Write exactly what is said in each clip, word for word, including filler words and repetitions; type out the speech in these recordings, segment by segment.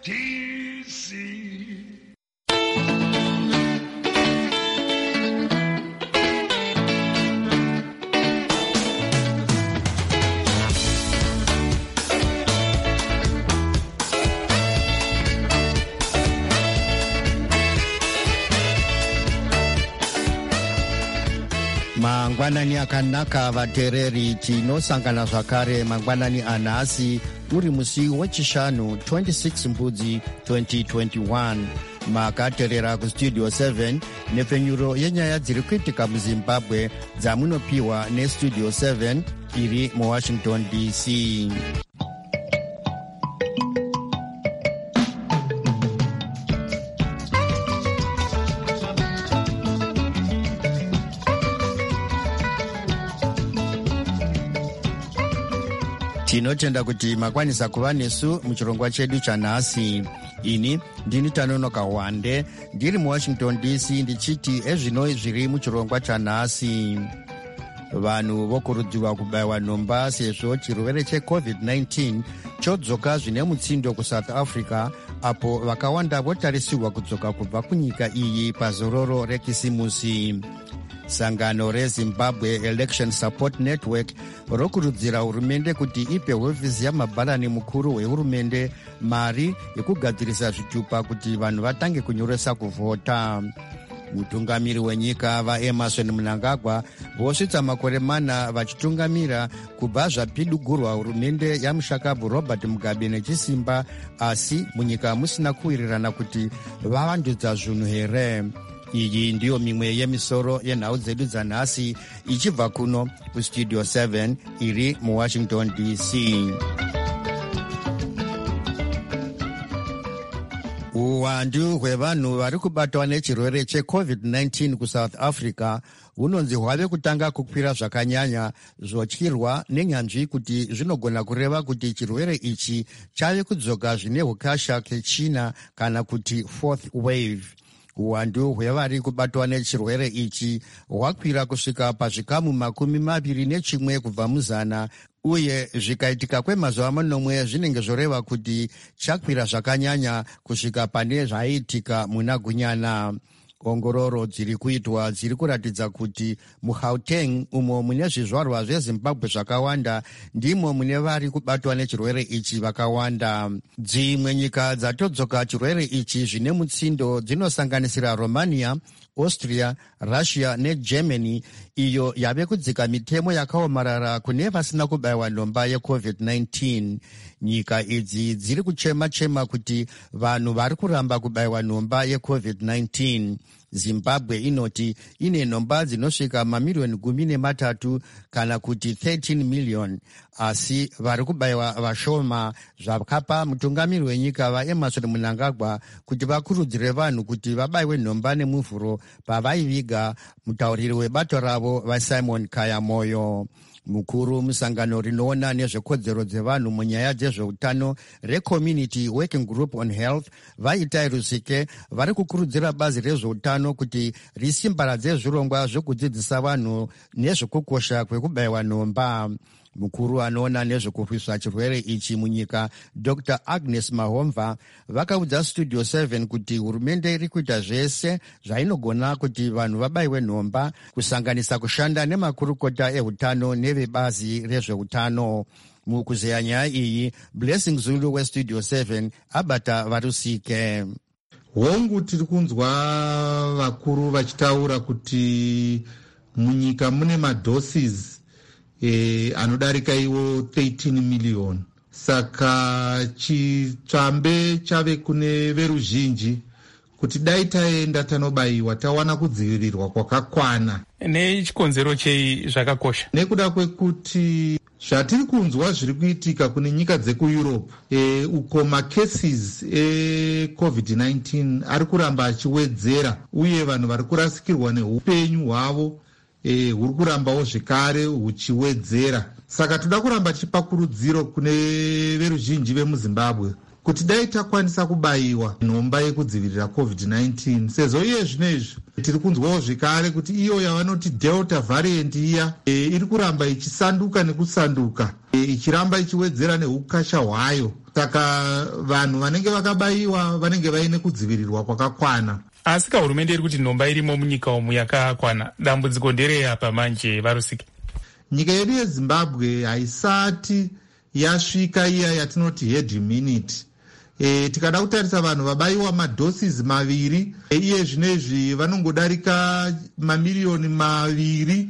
D C. Mangwanani akanaka vatereri, tinosangana zvakare mangwanani anhasi uri musi wechishanu twenty-six mbudzi twenty twenty-one. Makaterera kustudio seven nepfenyuro yenyaya dziri kuitika muzimbabwe dzamunopiwa nestudio seven iri muwashington D C. Tinotenda kuti makwanisa kuva nesu muchirongwa chedu chanhasi. Ini ndini Tanonoka Wande ndiri muwashington D C ndichiti ezvino zviri muchirongwa chanhasi. Vanhu vokurudzirwa kubayiwa nhomba sezvo chirwere checovid nineteen chodzoka zvine mutsindo kuSouth Africa, apo vakawanda votarisirwa kudzoka kubva kunyika iyi pazororo rekisimusi. Sangano reZimbabwe Election Support Network rokurudzira hurumende kuti ipe hofisi yamabharani mukuru wehurumende mari yekugadzirisa zvitupa kuti vanhu vatange kunyoresa kuvhota. Mutungamiri wenyika vaEmerson Mnangagwa vosvitsa makore mana vachitungamira kubva zvapidugurwa hurumende yamushakabvu Robert Mugabe nechisimba, asi munyika musina kuwirirana kuti vavandudza zvinhu here. Iyi ndiyo mimwe yemisoro yenhau dzedu dzanhasi ichibva kuno kustudio seven iri muwashington D C. Uwandu hwevanhu vari kubatwa nechirwere checovid nineteen kuSouth Africa hunonzi hwave kutanga kukwira zvakanyanya, zvotyirwa nenyanzvi kuti zvinogona kureva kuti chirwere ichi chave kudzoka zvine ukasha kechina kana kuti fourth wave. Uwandu hwevari kubatwa nechirwere ichi hwakwira kusvika pazvikamu makumi maviri nechimwe kubva muzana, uye zvikaitika kwemazuva manomwe zvinenge zvoreva kuti chakwira zvakanyanya kusvika pane zvaiitika muna Gunyana. Ongororo dziri kuitwa dziri kuratidza kuti muGauteng, umo mune zvizvarwa zveZimbabwe zvakawanda, ndimo mune vari kubatwa nechirwere ichi vakawanda. Dzimwe nyika dzatodzoka chirwere ichi zvine mutsindo dzinosanganisira Romania, Austria, Russia neGermany, iyo yave kudzika mitemo yakaomarara kune vasina kubayiwa nhomba yecovid nineteen. Nyika idzi dziri kuchema-chema kuti vanhu vari kuramba kubayiwa nhomba yecovid nineteen. Zimbabwe inoti ine nhomba dzinosvika mamiliyoni gumi nematatu kana kuti thirteen million, asi vari kubayiwa vashoma, zvakapa mutungamiri wenyika vaEmerson Mnangagwa kuti vakurudzire vanhu kuti vabayiwe nhomba nemuvhuro pavaiviga mutauriri webato ravo vaSimon Kayamoyo. Mukuru musangano rinoona nezvekodzero dzevanhu munyaya dzezveutano reCommunity Working Group on Health Vaitai Rusike vari kukurudzira bazi rezveutano kuti risimbaradze zvirongwa zvekudzidzisa vanhu nezvekukosha kwekubayiwa nhomba. Mukuru anoona nezvekurwisa chirwere ichi munyika Doctor Agnes Mahomva vakaudza Studio seven kuti hurumende iri kuita zvese zvainogona kuti vanhu vabayiwe nhomba, kusanganisa kushanda nemakurukota ehutano nevebazi rezveutano. Mukuzeya nyaya iyi, Blessing Zulu weStudio seven abata varusike. Hongu tiri kunzwa vakuru vachitaura kuti munyika mune madoses E, anodarika iwo thirteen million. Saka chitsvambe chave kune veruzhinji kuti dai taenda tanobayiwa tawana kudzivirirwa kwakakwana. Nechikonzero chei zvakakosha? Nekuda kwekuti zvatiri kunzwa zviri kuitika kune nyika dzekuEurope, e, uko macases ecovid nineteen ari kuramba achiwedzera, uye vanhu vari kurasikirwa neupenyu hwavo E, huri kurambawo zvekare huchiwedzera. Saka toda kuramba tichipa kurudziro kune veruzhinji vemuZimbabwe kuti dai takwanisa kubayiwa nhomba yekudzivirira covid nineteen, sezvo iye zvinezvi tiri kunzwawo zvekare kuti iyo yavanoti delta variant iya e, iri kuramba ichisanduka nekusanduka e, ichiramba ichiwedzera neukasha hwayo. Saka vanhu vanenge vakabayiwa vanenge vaine kudzivirirwa kwakakwana. Asi ka hurumende iri kuti nhomba irimo munyika umu yakakwana, dambudziko ndereyapa manje Varusike? Nyika yedu yeZimbabwe haisati yasvika iya yatinoti herd immunity. E, tikada kutarisa vanhu vabayiwa madhoses maviri e, iye zvinezvi vanongodarika mamiriyoni maviri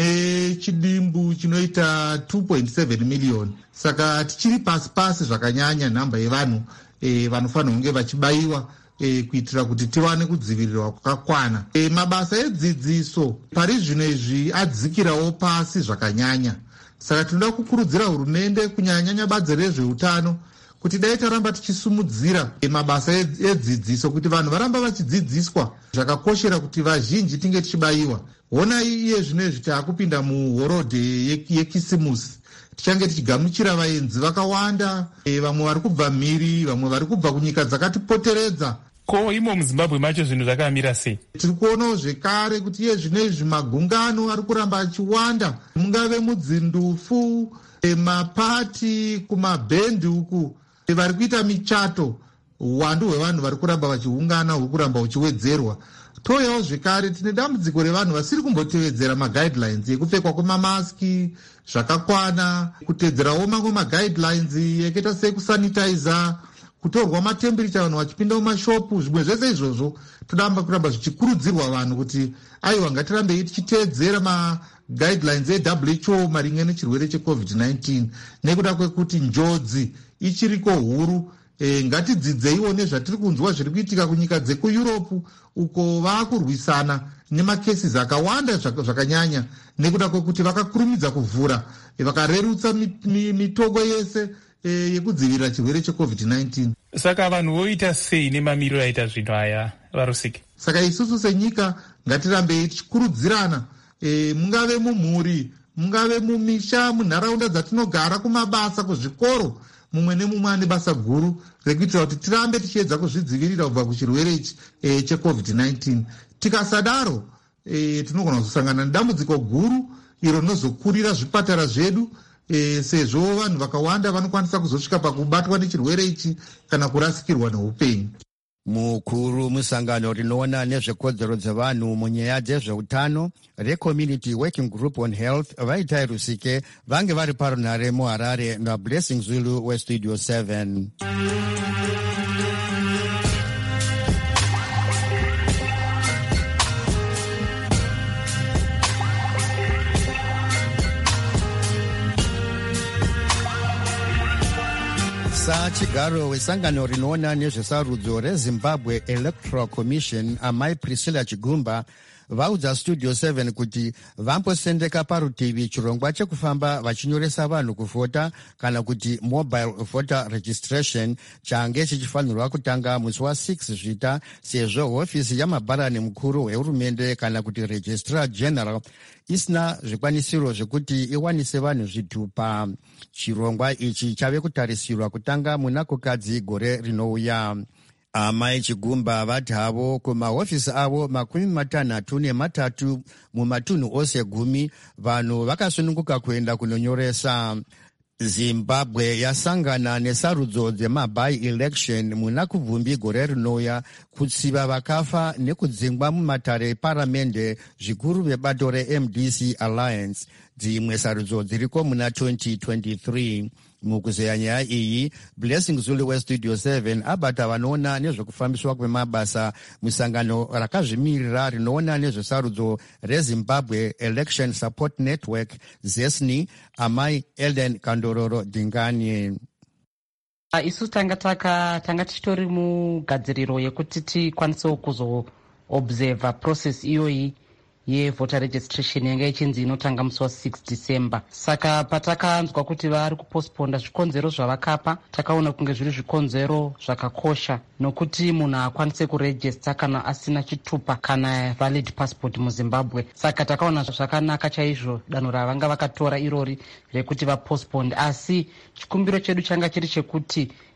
nechidimbu chinoita two point seven million. Saka tichiri pasi pasi zvakanyanya nhamba yevanhu e, vanofanira kunge vachibayiwa e, kuitira kuti tiwane kudzivirirwa kwakakwana. E, mabasa edzidziso pari zvino izvi adzikirawo pasi zvakanyanya. Saka tinoda kukurudzira hurumende kunyanyanya bazi rezveutano kuti dai taramba tichisumudzira e, mabasa edzidziso kuti vanhu varamba vachidzidziswa zvakakoshera kuti vazhinji tinge tichibayiwa. Hona iye zvinezvi taakupinda muhorodhe yekisimusi tichange tichigamuchira vaenzi vakawanda e, vamwe vari kubva mhiri, vamwe vari kubva kunyika dzakatipoteredza. Ko imo muZimbabwe macho zvinhu zvakamira sei? Tiri kuonawo zvekare kuti iye zvinezvi magungano ari kuramba achiwanda, mungave mudzindufu e, mapati kumabhendi uku e, vari kuita michato. Uwandu hwevanhu vari kuramba vachiungana huri kuramba huchiwedzerwa. Toyawo zvekare tine dambudziko revanhu vasiri kumbotevedzera maguidelines ekupfekwa kwemamaski zvakakwana, kutedzerawo mamwe maguidelines ekaita sekusanitiza, kutorwa matembericha vanhu vachipinda mumashopu. Zvimwe zvese izvozvo todamba kuramba zvichikurudzirwa vanhu kuti aiwa ngatirambe tichiteedzera maguidelines eW H O maringe nechirwere checovid nineteen, nekuda kwekuti njodzi ichiriko huru. E, ngatidzidzeiwo nezvatiri kunzwa zviri kuitika kunyika dzekueurope uko vaakurwisana nemakesisi akawanda zvakanyanya nekuda kwekuti vakakurumidza kuvhura e, vakarerutsa mitoko yese e, yekudzivirira chirwere checovid nineteen. Saka vanhu voita sei nemamiriro aita zvinhu aya Varusike? Saka isusu senyika ngatirambe tichikurudzirana e, mungave mumhuri, mungave mumisha, munharaunda dzatinogara, kumabasa, kuzvikoro, mumwe nemumwe ane basa guru rekuitira kuti tirambe tichiedza kuzvidzivirira kubva kuchirwere ichi e, checovid nineteen. Tikasadaro e, tinogona kuzosangana nedambudziko guru iro rinozokurira zvipatara zvedu e, sezvo vanhu vakawanda vanokwanisa kuzosvika pakubatwa nechirwere ichi kana kurasikirwa neupenyu. Mukuru musangano rinoona nezvekodzero dzevanhu munyaya dzezveutano reCommunity Working Group on Health Vaitai Rusike vange vari parunhare muHarare naBlessing Zulu weStudio seven. Chigaro wesangano rinoona nezvesarudzo reZimbabwe Electoral Commission amai Priscilla Chigumba vaudza Studio seven kuti vambosendeka parutivi chirongwa chekufamba vachinyoresa vanhu kuvhota kana kuti mobile voter registration change chichifanirwa kutanga musi wa6 zvita sezvo hofisi yamabharani mukuru wehurumende kana kuti registrar general isina zvikwanisiro zvekuti iwanise vanhu zvitupa. Chirongwa ichi chave kutarisirwa kutanga muna kukadzi gore rinouya. Amai Chigumba vati havo kumahofisi avo makumi matanhatu nematatu mumatunhu ose gumi vanhu vakasununguka kuenda kunonyoresa. Zimbabwe yasangana nesarudzo dzemabai election muna kubvumbi gore rinouya kutsiva vakafa nekudzingwa mumatare eparamende zvikuru vebato reM D C Alliance. Dzimwe sarudzo dziriko muna twenty twenty-three. Mukuzeya nyaya iyi Blessing Zulu weStudio seven abata vanoona nezvekufambiswa kwemabasa musangano rakazvimirira rinoona nezvesarudzo reZimbabwe Election Support Network ZESNI amai Ellen Kandororo Dingani. Isu tanga taka tanga tichitori mugadziriro yekuti tikwanisewo kuzoobserva process iyoyi yevoter registration yanga ichinzi inotanga musi wa6 December. Saka patakanzwa kuti vari kuposponda zvikonzero zvavakapa, takaona kunge zviri zvikonzero zvakakosha nokuti munhu akwanise kuregister kana asina chitupa kana valid passport muZimbabwe. Saka takaona zvakanaka chaizvo danho ravanga vakatora irori rekuti vaposponde, asi chikumbiro chedu changa chiri chekuti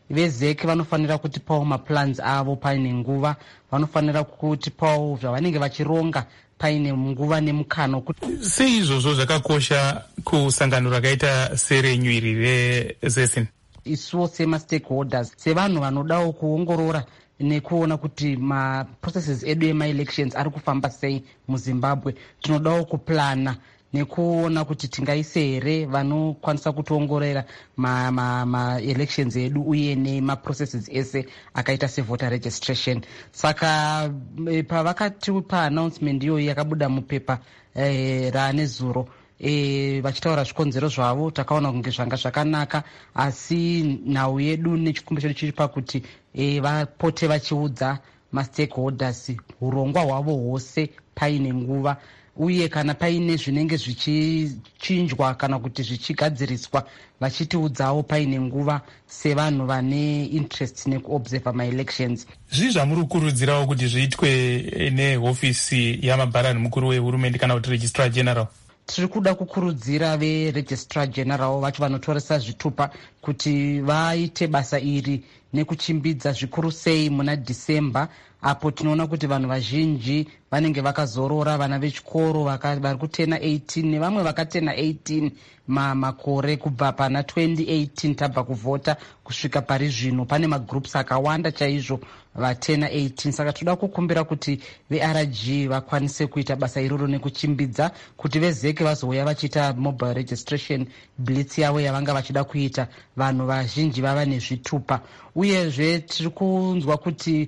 vezeki vanofanira kutipawo maplans avo paine nguva, vanofanira kutipawo zvavanenge vachironga paine nguva nemukano. Sei izvozvo zvakakosha kusangano rakaita serenyu iri rezesini? Isuwo sema-stakeholders, sevanhu vanodawo kuongorora nekuona kuti maprocesses edu ema-elections ari kufamba sei muzimbabwe, tinodawo kuplana nekuona kuti tingaise here vanokwanisa kutiongorera ma-elections ma, ma edu uye nemaprocesses ese akaita sevoter registration. Saka pavakatipa announcement iyoyi yakabuda mupepa eh, raane zuro E, vachitaura zvikonzero zvavo, takaona kunge zvanga zvakanaka, asi nhau yedu nechikumbo chedu chiri pakuti e, vapote vachiudza ma-stakeholders urongwa hwavo hwose paine nguva, uye kana paine zvinenge zvichichinjwa kana kuti zvichigadziriswa vachitiudzawo paine nguva sevanhu vane interest nekuobserva ma-elections. Zvii zvamuri kukurudzirawo kuti zviitwe nehofisi yamabharani mukuru wehurumende kana kuti registrar general? Tiri kuda kukurudzira veregistrar general vacho vanotoresa zvitupa kuti vaite basa iri nekuchimbidza zvikuru sei muna December, apo tinoona kuti vanhu vazhinji vanenge vakazorora, vana vechikoro vari kutena eighteen nevamwe vakatena eighteen makore kubva pana twenty eighteen tabva kuvhota kusvika pari zvino. Pane magroups akawanda chaizvo vatena eighteen. Saka toda kukumbira kuti ve-R G vakwanise kuita basa iroro nekuchimbidza kuti vezeki vazouya vachiita mobile registration blitz yavo yavanga vachida kuita, vanhu vazhinji vava nezvitupa. Uyezve tiri kunzwa kuti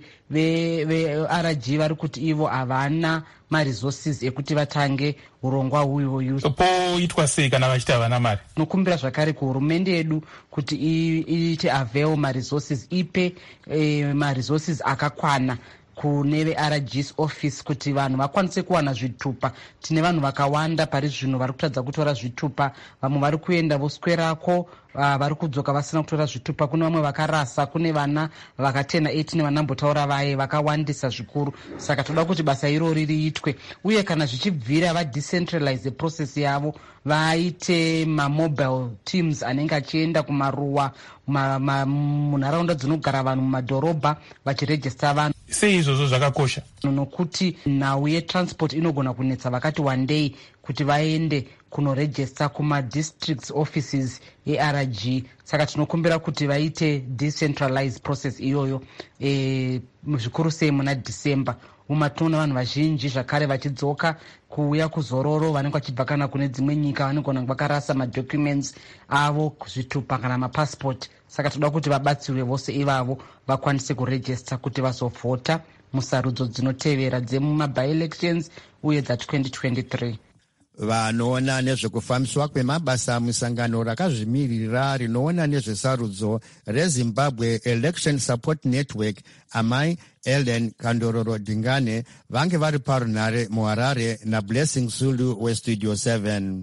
ve-R G vari kuti ivo havana maresources ekuti vatange urongwa uyoyu. Poitwa sei kana vachiti havana mari? Nokumbira zvakare kuhurumende yedu kuti iite avail maresources, ipe eh, maresources akakwana kune ve-R G's office kuti vanhu vakwanise kuwana zvitupa. Tine vanhu vakawanda pari zvino vari kutadza kutora zvitupa, vamwe vari kuenda voswerako, uh, vari kudzoka vasina kutora zvitupa, kune vamwe vakarasa, kune vana vakatena eighteen vanambotaura vaye vakawandisa zvikuru. Saka toda kuti basa irori riitwe, uye kana zvichibvira vadecentralize process yavo, vaite mamobile teams anenge achienda kumaruwa munharaunda dzinogara vanhu mumadhorobha vachiregista vanhu. Sei izvozvo zvakakosha? Nokuti nhau yetransport inogona kunetsa vakati wandei kuti vaende kunoregista kuma-district offices e-R G. Saka tinokumbira kuti vaite decentralized process iyoyo e, zvikuru sei muna December. Umatinoona vanhu vazhinji zvakare vachidzoka kuuya kuzororo, vanenge vachibva kana kune dzimwe nyika, vanogona vakarasa madocuments avo, zvitupa kana mapassport. Saka toda kuti vabatsirwe vose ivavo vakwanise kuregista kuti vazovhota musarudzo dzinotevera dzemuma-by-elections uye dza twenty twenty-three. Vanoona nezvekufambiswa kwemabasa musangano rakazvimirira rinoona nezvesarudzo reZimbabwe Election Support Network, amai Ellen Kandororo Dingane, vange vari parunhare muHarare naBlessing Zulu weStudio seven.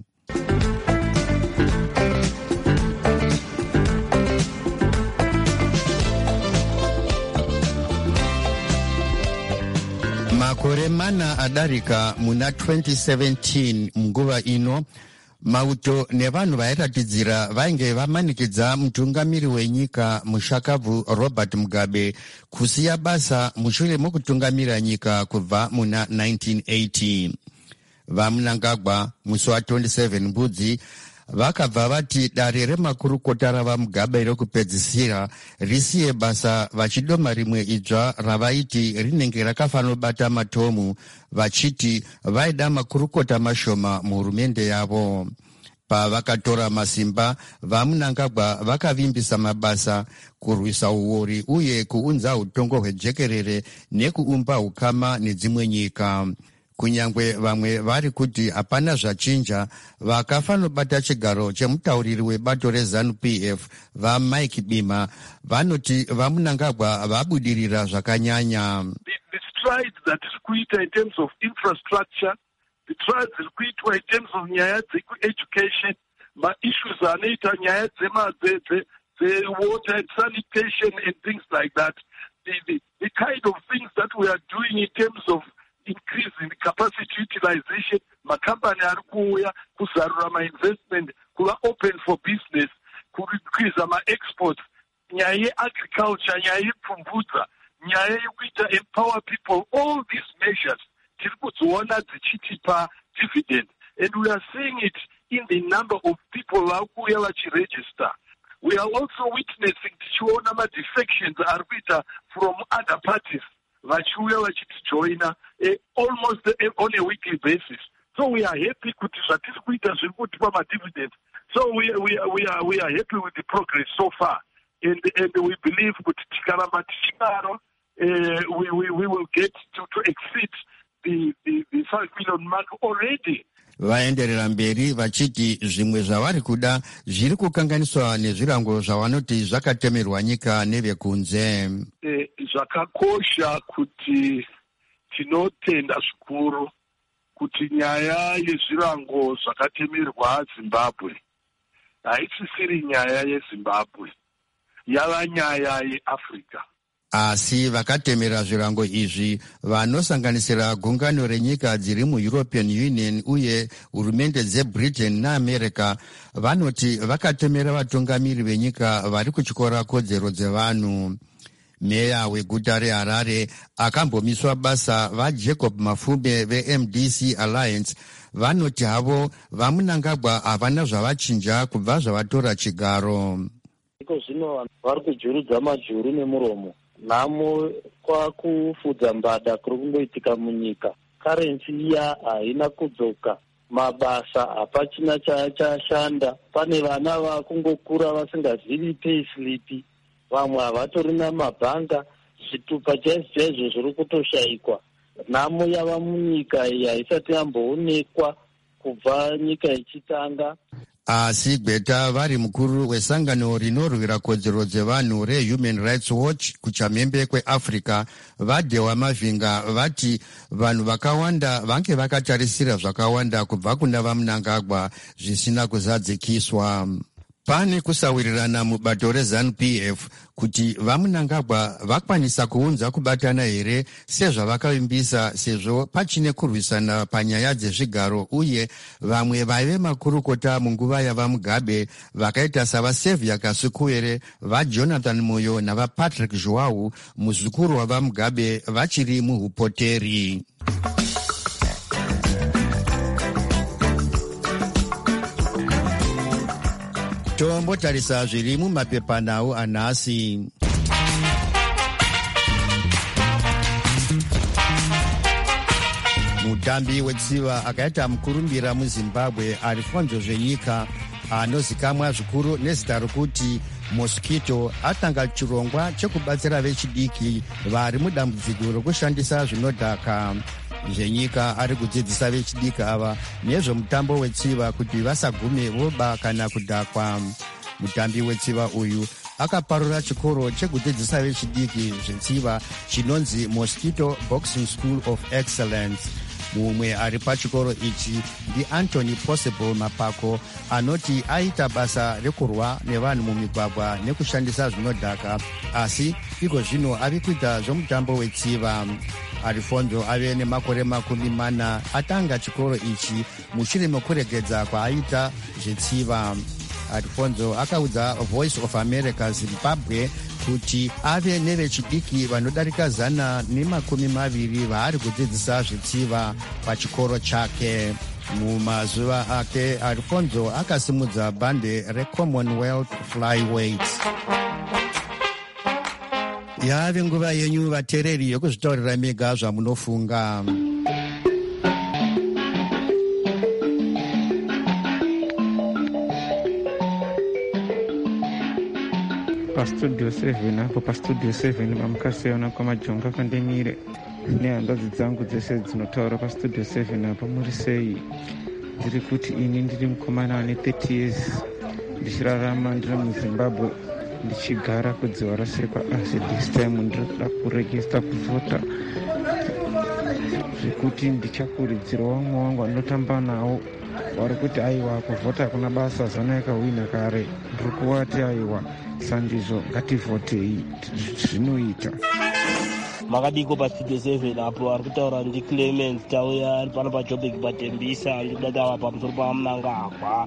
Makore mana adarika muna twenty seventeen, munguva ino mauto nevanhu vairatidzira vainge vamanikidza mutungamiri wenyika mushakabvu Robert Mugabe kusiya basa mushure mokutungamira nyika kubva muna nineteen eighty. VaMnangagwa musi wa twenty-seven Mbudzi vakabva vati dare remakurukota rava Mugabe rokupedzisira risiye basa, vachidoma rimwe idzva ravaiti rinenge rakafanobata matomu, vachiti vaida makurukota mashoma muhurumende yavo. Pavakatora masimba, vaMnangagwa vakavimbisa mabasa, kurwisa uori uye kuunza utongo hwejekerere nekuumba ukama nedzimwe nyika. Kunyangwe vamwe vari kuti hapana zvachinja, vakafanobata chigaro chemutauriri webato reZANU-P F vaMike Bima vanoti vaMnangagwa vabudirira zvakanyanya. The, the strides that is kuita in terms of infrastructure, the strides that kuitwa in terms of nyaya dzeku-education, ma-issues anoita nyaya dze-water and sanitation and things like that, the, the, the kind of things that we are doing in terms of increasing the capacity utilization, makambani ari kuuya kuzarura ma-investment, kuva open for business, kuincrease ma-exports. nyaya yeagriculture, nyaya yepfumvudza, nyaya yekuita empower people, all these measures tiri kudziona dzichitipa dividend, and we are seeing it in the number of people vari kuuya vachiregister. We are also witnessing tichiona ma-defections ari kuita from other parties vachiuya vachitijoina eh, almost eh, on a weekly basis. So we are happy kuti zvatiri kuita zviri kutipa ma-dividends. So we, we, we, are, we are happy with the progress so far, and, and we believe kuti tikaramba tichidaro uh, we, we, we will get to, to exceed the, the, the five million mark already. Vaenderera mberi vachiti zvimwe zvavari kuda zviri kukanganiswa nezvirango zvavanoti zvakatemerwa nyika nevekunze. Eh, zvakakosha kuti tinotenda zvikuru kuti nyaya yezvirango zvakatemerwa Zimbabwe haisisiri nyaya yeZimbabwe, yava nyaya yeAfrica. Asi vakatemera zvirango izvi vanosanganisira gungano renyika dziri muEuropean Union uye hurumende dzeBritain naAmerica vanoti vakatemera vatungamiri venyika vari kutyora kodzero dzevanhu. Meya weguta reHarare akambomiswa basa vaJacob Mafube veM D C Alliance vanoti havo vaMunangagwa havana zvavachinja kubva zvavatora chigaro. Iko zvino vari kujurudza majuru nemuromo. Namo kwakufudza mbada kuri kungoitika munyika. Karensi iya haina kudzoka, mabasa hapachina chashanda. Pane vana vakungokura vasingazivi payslip, vamwe havatorina mabhanga, zvitupa chaizvo chaizvo zviri kutoshayikwa. Namo yava munyika iyi haisati yamboonekwa kubva nyika ichitanga. Asi Gbeta vari mukuru wesangano rinorwira kodzero dzevanhu reHuman Rights Watch kuchamhembe kweAfrica vaDhewa Mavhinga vati vanhu vakawanda vange vakatarisira zvakawanda kubva kuna vaMunangagwa zvisina kuzadzikiswa. Pane kusawirirana mubato reZANU P F kuti vaMunangagwa vakwanisa kuunza kubatana here sezvavakavimbisa, sezvo pachine kurwisana panyaya dzezvigaro uye vamwe vaive makurukota munguva yavaMugabe vakaita savaSaviour Kasukuwere, vaJonathan Moyo navaPatrick Joao muzukuru wavaMugabe vachiri muhupoteri. Tombotarisa zviri mumapepanhau anhasi. Mutambi wetsiva akaita mukurumbira muZimbabwe Alfonso Zvenyika anozikamwa zvikuru nezita rokuti Mosquito atanga chirongwa chekubatsira vechidiki vari mudambudziko rokushandisa zvinodhaka. Zvenyika ari kudzidzisa vechidiki ava nezvomutambo wetsiva kuti vasagume voba kana kudhakwa. Mutambi wetsiva uyu akaparura chikoro chekudzidzisa vechidiki zvetsiva chinonzi Mosquito Boxing School of Excellence. Mumwe ari pachikoro ichi ndiAnthony Possible Mapako anoti aita basa rekurwa nevanhu mumigwagwa nekushandisa zvinodhaka, asi iko zvino ari kuita zvomutambo wetsiva. Alfonso ave nemakore makumi mana atanga chikoro ichi mushure mekuregedza kwaaita zvetsiva. Alfonso akaudza Voice of America Zimbabwe kuti ave nevechidiki vanodarika zana nemakumi maviri vaari kudzidzisa zvetsiva pachikoro chake. Mumazuva ake Alfonso akasimudza bhande reCommonwealth Flyweights. Yave nguva yenyu vateereri yokuzvitaurira mega zvamunofunga. Pastudio seven apo pastudio seven vamukasiona kwamajonga kandemire nehanzvadzi dzangu dzese dzinotaura pastudio seven apo muri sei? Ndiri kuti ini ndiri mukomana ane thirty years ndichirarama ndiri muZimbabwe ndichigara kudziva rasekwa, asi this time ndiri kuda kuregista kuvhota zvekuti ndichakurudzira vamwe wangu anotamba nawo vari kuti aiwa kuvhota kuna basa zana yakahwina kare. Ndiri kuvati aiwa sandizvo ngativhotei zvinoita. Makadiko pastudio seven apo ari kutaura ndi Clement Tauya ari pano paJoburg patembisa ndikudati ava pamusoro paMunangagwa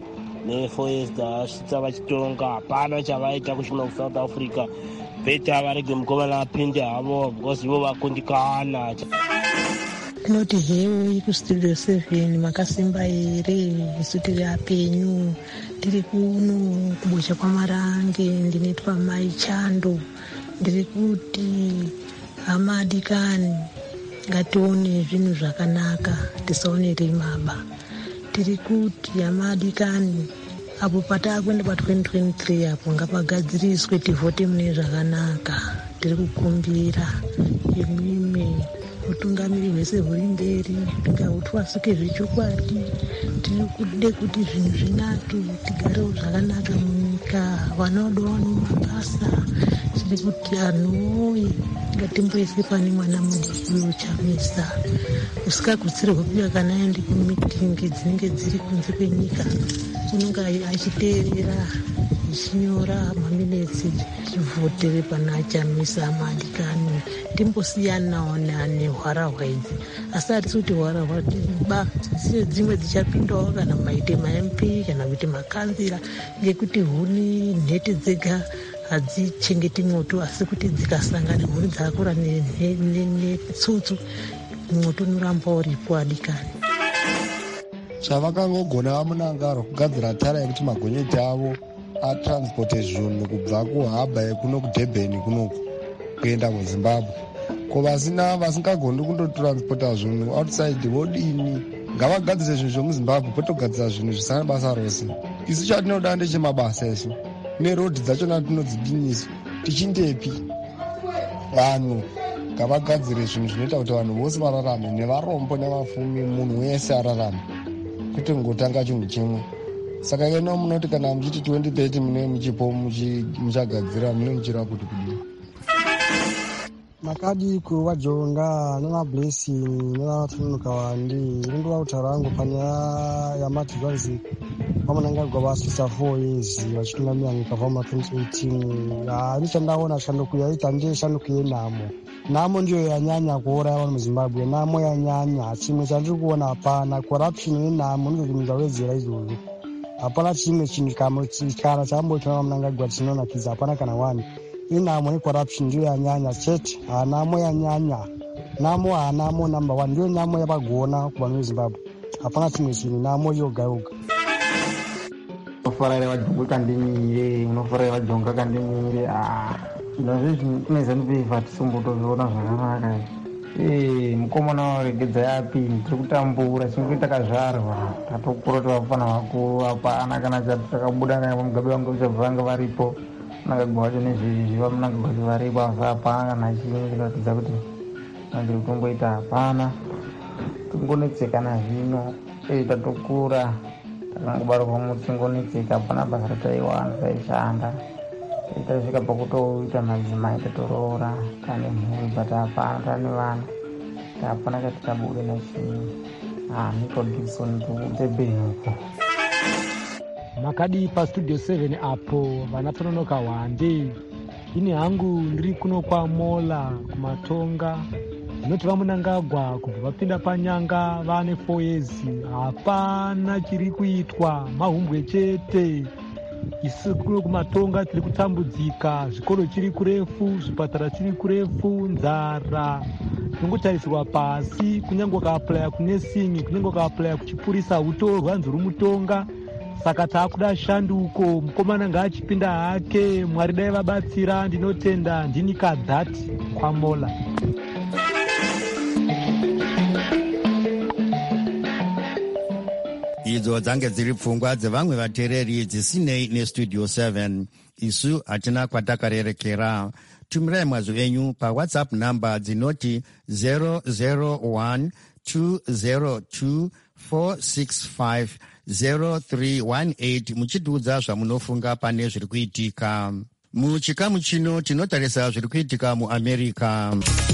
nefoes dasvitsa vachitonga hapana chavaita kusvina kusouth africa. Beta varege mukomana apinde havo because ivo vakundikana. Tinoti hewo kustudio seven makasimba here isu tiri apenyu tiri kuno kubusha kwamarange ndinoitwa mai Chando. Ndiri kuti hamadikani ngatione zvinhu zvakanaka tisaonere maba. Tiri kuti hamadikani apo pataakuenda pa-twenty twenty-three apo ngapagadziriswe tivhote mune zvakanaka. Tiri kukumbira imwimwe utungamiri hwese huri mberi ngahutwasuke zvechokwadi. Tiri kude kuti zvinhu zvinake tigarewo zvakanaka munyika. Vana vedu vaone mabasa. Tiri kuti anhuwoye ngatimboise pane mwana mudiki uchamisa usikagutsire hope kana aende kumitingi dzinenge dziri kunze kwenyika unonga achiteerera achinyora maminetsi chivhotere pana achamisa amadikani. Timbosiyanawo nane hwara hwaidzi asi hatisi kuti hwara hwatiba dzimwe dzichapindawo kana maite ma-M P kana kuite makanzira ngekuti huni nhete dzega hadzichengeti mwoto asi kuti dzikasangana huni dzakura netsutsu mwoto unoramba uripo adikani. Zvavakangogona vamunangaro kugadzira tara yekuti magonyeti avo atransporte zvinhu kubva kuhaba yekuno kudhebheni kunoku kuenda kuzimbabwe. Ko vasina vasingagoni kundotransporta zvinhu outside vodini? Ngavagadzire zvinhu zvemuzimbabwe kwetogadzira zvinhu zvisana basa rose. Isu chatinoda ndechemabasa isu nerodhi dzachona tinodzidinisa tichindepi. Vanhu ngavagadzire zvinhu zvinoita kuti vanhu vose vararame, nevarombo nevafumi, munhu wese ararame, kwete ngotanga chinhu chimwe. Saka ino munoti kana muchiti twenty thirty mune muchipo muchagadzira mune muchira kuti kudini. Makadiko vajonga nemablessing nevatunuka wandi rindowa kutaura wangu panyaya yamati vanzi vamunangagwa vasisa four years vachitungamira nyika vama twenty eighteen. Ani chandaona shanduku yaita ndiye shanduku yenhamo. Nhamo ndiyo yanyanya kuuraya vanhu muZimbabwe. Nhamo yanyanya. Chimwe chandiri kuona hapana corruption yenhamo ndiyo chinhu chawedzera izvozvo. Hapana chimwe chinhu kana chamboitwa vamunangagwa chinonakidza hapana kana wani. Inhamo necorruption ndiyo yanyanya chete. Hanamo yanyanya. Nhamo hanamo number one ndiyo nhamo yavagona kuvanhu veZimbabwe. Hapana chimwe chinhu nhamo yoga yoga. Unofarira vajonga kandimire, unofarira vajonga kandimire. Ah, zvino kuneza ndiveva tisombotoziona zvakanaka. Eh, mukomana waregedza yapi tiri kutambura chinge takazvarwa tatokura tovafana vakuru hapana kana chati takabuda naye mugabe vangu uchabva vanga varipo nangagwa wacho nezvizvi vamunangagwa kuti varipo asi hapana kana chimwe chinoratidza kuti nandiri kutomboita hapana tingonetseka nazvino. Eh, tatokura takangobarwa mutingonetseka hapana basa rataiwana taishanda tasvika pakutoita madzimai tatoroora tane mhuri but hapana tane vana hapana kati tabude nachimwe. Ah, Nico Gibson tukutebenhuko makadi pastudio seven apo vanatononoka wande ini hangu ndiri kuno kwaMola kumatonga ndinoti vamunangagwa kubva vapinda panyanga vane four years hapana chiri kuitwa mahumbwe chete. Isu kuno kumatonga tiri kutambudzika, zvikoro chiri kurefu, zvipatara chiri kurefu, nzara tinongotarisirwa pasi. Kunyange ukaaplaya kunesingi, kunyange ukaaplaya kuchipurisa hutorwa nzuru mutonga. Saka taakuda shanduko, mukomana ngaachipinda hake. Mwari dai vabatsira, ndinotenda ndini kadhati kwaMola. Idzo dzange dziri pfungwa dzevamwe vateereri dzisinei nestudio seven. Isu hatina kwatakarerekera. Tumirai mazwi enyu pawhatsapp namba dzinoti zero zero one two zero two four six five zero three one eight muchitiudza zvamunofunga pane zviri kuitika. Muchikamu chino tinotarisa zviri kuitika muAmerica.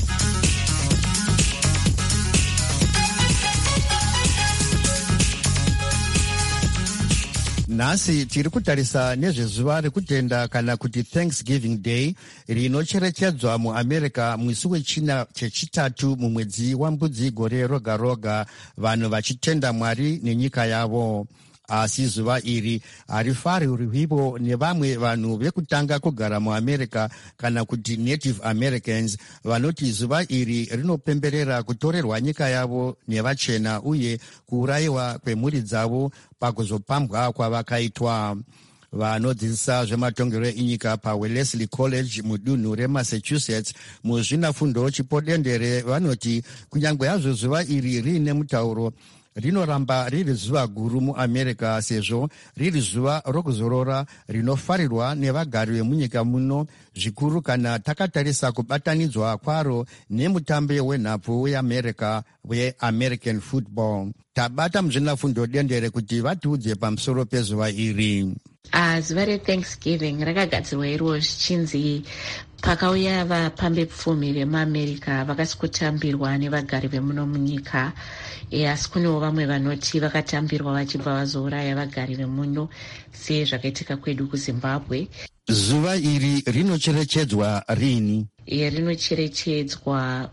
Nhasi tiri kutarisa nezvezuva rekutenda kana kuti Thanksgiving Day rinocherechedzwa muAmerica mwisi wechina chechitatu mumwedzi wambudzi gore roga roga, vanhu vachitenda Mwari nenyika yavo. asi zuva iri harifarirwiwo nevamwe vanhu vekutanga kugara muamerica kana kuti native americans vanoti zuva iri rinopemberera kutorerwa nyika yavo nevachena uye kuurayiwa kwemhuri dzavo pakuzopambwa kwavakaitwa. Vanodzidzisa zvematongerwo enyika paWellesley College mudunhu reMassachusetts muzvinafundo chipodendere vanoti kunyange yazvo zuva iri riine mutauro rinoramba riri zuva guru muamerica sezvo riri zuva rokuzorora rinofarirwa nevagari vemunyika muno, zvikuru kana takatarisa kubatanidzwa kwaro nemutambe wenhabvu weamerica weamerican football. Tabata muzvinafundo dendere kuti vatiudze pamusoro pezuva iri. Uh, zuva rethanksgiving rakagadzirwa iro zvichinzi pakauya vapambe pfumi vemuamerica vakasikutambirwa nevagari vemuno munyika. E, asi kunewo vamwe vanoti vakatambirwa vachibva vazouraya vagari vemuno sezvakaitika kwedu kuzimbabwe. Zuva iri rinocherechedzwa rini? E, rinocherechedzwa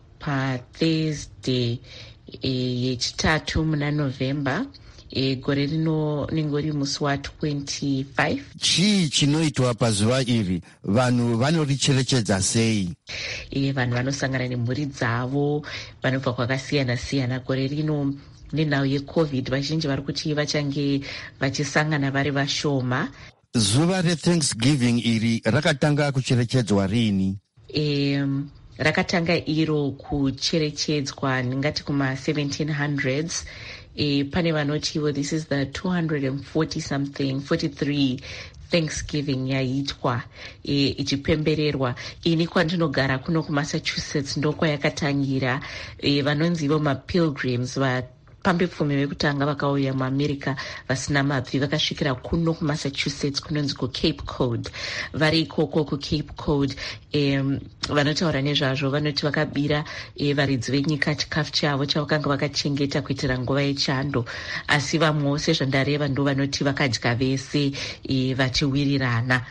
pathursday e, yechitatu muna November. E, gore rino rinenge riri musi wa25. Chii chinoitwa pazuva iri? Vanhu vanoricherechedza sei? E, vanhu vanosangana nemhuri dzavo vanobva kwakasiyana siyana. Gore rino nenhau yecovid vazhinji vari kuti vachange vachisangana vari vashoma. Zuva rethanksgiving iri rakatanga kucherechedzwa rini? E, rakatanga iro kucherechedzwa ndingati kuma seventeen hundreds. E, pane vanotiwo this is the two hundred forty something forty-three Thanksgiving yaitwa e, ichipembererwa. Ini kwandinogara kuno kuMassachusetts ndokwayakatangira. E, vanonzivo mapilgrims va pambe pfumi vekutanga vakauya muamerica vasina mabvi vakasvikira kuno kuMassachusetts kunonzi kuCape Cod. Vari ikoko kuCape Cod um, vanotaura nezvazvo vanoti vakabira e, varidzi venyika chikafu chavo chavakanga vakachengeta kuitira nguva yechando, asi vamwewo sezvandareva ndo vanoti vakadya vese e, vachiwirirana.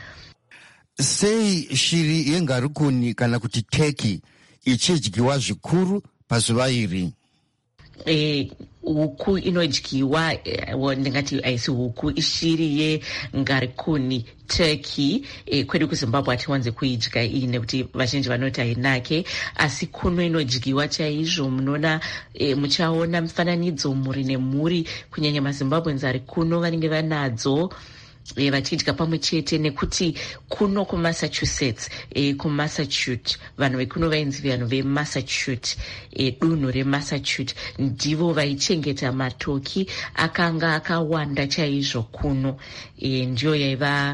Sei shiri yengarikuni kana kuti teki ichidyiwa zvikuru pazuva iri? E, huku inodyiwa, e, ndingati aisi huku, ishiri yengarikuni turkey. E, kwedu kuZimbabwe hatiwanze kuidya iyi nekuti vazhinji vanoti hainake, asi kuno inodyiwa chaizvo. Munoona e, muchaona mifananidzo mhuri nemhuri, kunyanya maZimbabweans ari kuno vanenge vanadzo E, vachidya pamwe chete nekuti kuno kuMassachusetts e, kuMassachusetts vanhu vekuno vainzi vanhu veMassachusetts e, dunhu reMassachusetts ndivo vaichengeta matoki akanga akawanda chaizvo kuno. E, ndiyo yaiva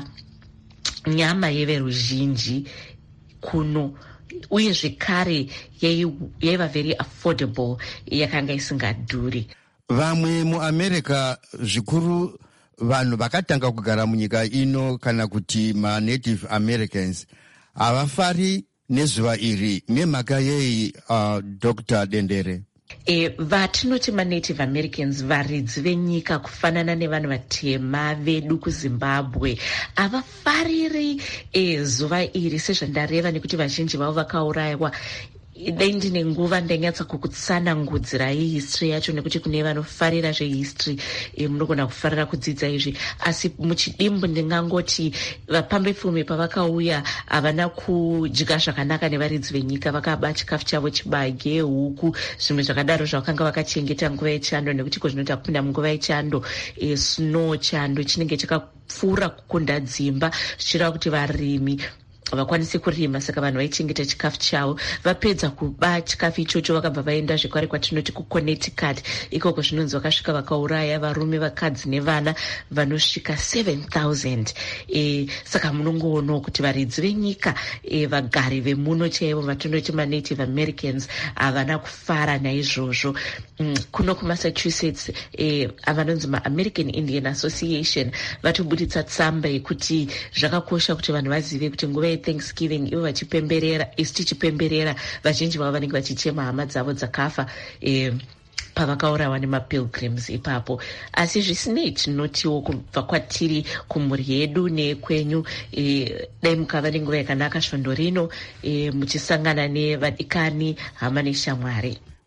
nyama yeveruzhinji kuno, uye zvekare yaiva very affordable, yakanga isingadhuri. Vamwe muamerica zvikuru vanhu vakatanga kugara munyika ino kana kuti ma-native americans havafari nezuva iri. Nemhaka yei, uh, Doctor Dendere? E, vatinoti ma-native americans varidzi venyika kufanana nevanhu vatema vedu kuZimbabwe havafariri e, zuva iri sezvandareva, nekuti vazhinji vavo vakaurayiwa. Dai ndine nguva ndainyatsa kukutsanangudzirai history yacho, nekuti kune vanofarira zvehistory e, munogona kufarira kudzidza izvi, asi muchidimbu ndingangoti vapambe pfumi pavakauya havana kudya zvakanaka nevaridzi venyika. Vakaba chikafu chavo chibage, huku, zvimwe zvakadaro zvavakanga vakachengeta nguva yechando, nekuti ko zvinoti kupinda munguva yechando e, snow, chando chinenge chakapfuura kukunda dzimba, zvichireva kuti varimi vakwanise kurima, saka vanhu vaichengeta chikafu chavo. Vapedza kuba chikafu ichocho vakabva vaenda zvekwari kwatinoti kuConnecticut, ikoko zvinonzi vakasvika vakauraya varume, vakadzi nevana vanosvika seven thousand. E, saka munongoonawo kuti varidzi venyika e, vagari vemuno chaivo vatinoti ma-native americans havana kufara naizvozvo. Mm, kuno kuMassachusetts e, avanonzi ma-American Indian Association vatobuditsa tsamba yekuti zvakakosha kuti vanhu vazive kuti nguva Thanksgiving ivo vachipemberera, isu tichipemberera, vazhinji vavo vanenge vachichema hama dzavo dzakafa e, pavakaurawa nemapilgrims ipapo. Asi zvisinei tinotiwo kubva kwatiri kumhuri yedu nekwenyu e, dai mukava nenguva yakanaka svondo rino e, muchisangana nevadikani, hama neshamwari.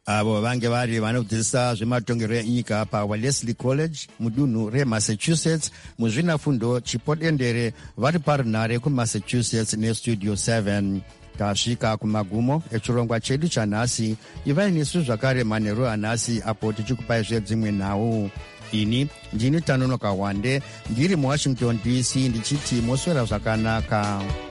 avo vange vari vanodzidzisa zvematongerwo enyika paWellesley College mudunhu remassachusetts muzvinafundo chipodendere vari parunhare kumassachusetts nestudio seven. Tasvika kumagumo echirongwa chedu chanhasi. Ivai nesu zvakare manheru anhasi apo tichikupai zvedzimwe nhau. Ini ndini Tanonoka Wande ndiri muWashington D C ndichiti moswera zvakanaka.